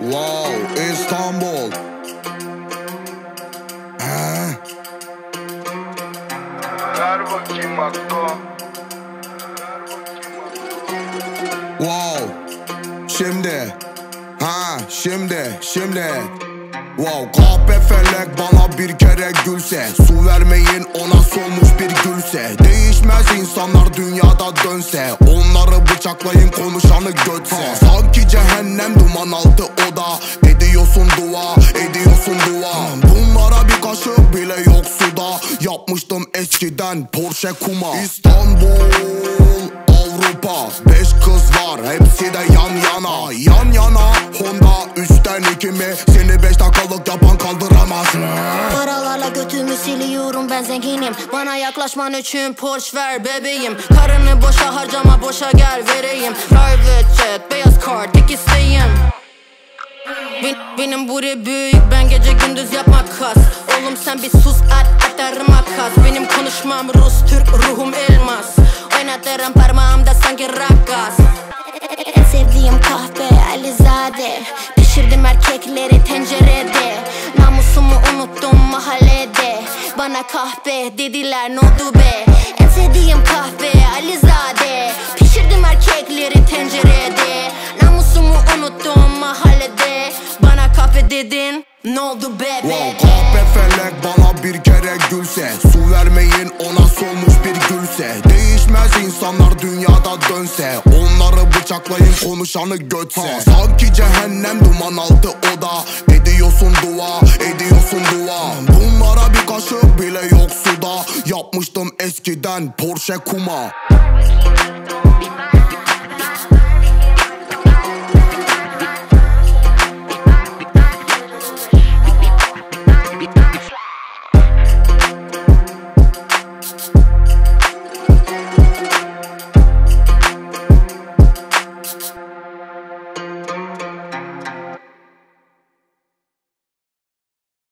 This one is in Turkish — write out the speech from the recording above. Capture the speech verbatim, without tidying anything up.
Wow, İstanbul. He? Ver bakayım Akdo. Wow. Şimdi. Ha, şimdi, şimdi. Wow, kahpe felek bana bir kere gülse, su vermeyin ona solmuş bir gülse. Değişmez insanlar dünyada dönse, onları bıçaklayın konuşanı götse. Sanki cehennem duman altı oda, ediyorsun dua, ediyorsun dua. Bunlara bir kaşık bile yok suda, yapmıştım eskiden Porsche kuma. İstanbul, Avrupa, beş kız var hepsi de yan yana. Yan yana Honda üçten iki mi? Seni beş dakikalık yapan kaldıramaz. Paralarla götümü siliyorum, ben zenginim. Bana yaklaşman için Porsche ver bebeğim. Karını boşa harcama, boşa gel vereyim. Private jet, beyaz kart, tek isteğim. Ben, benim buri büyük, ben gece gündüz yapmak kas. Oğlum sen bir sus, at atarım makas. Benim konuşmam Rus, Türk, ruhum elmas. Oynatırım parmağımda sanki rakkas. En sevdiğim kahve Alizade, pişirdim erkekleri tencerede. Namusumu unuttum mahallede, bana kahve dediler ne oldu be. En sevdiğim kahve Alizade, pişirdim erkekleri tencerede. Namusumu unuttum mahallede, bana kahve dedin ne oldu bebe. Wow, kahpe felek bana bir kere gülse, su vermeyin ona solmuş bir gülse. Değişmez insanlar dünyada dönse, onları bıçaklayın konuşanı götse. Sanki cehennem duman altı oda, ediyorsun dua, ediyorsun dua. Bunlara bir kaşık bile yok suda, yapmıştım eskiden Porsche kuma.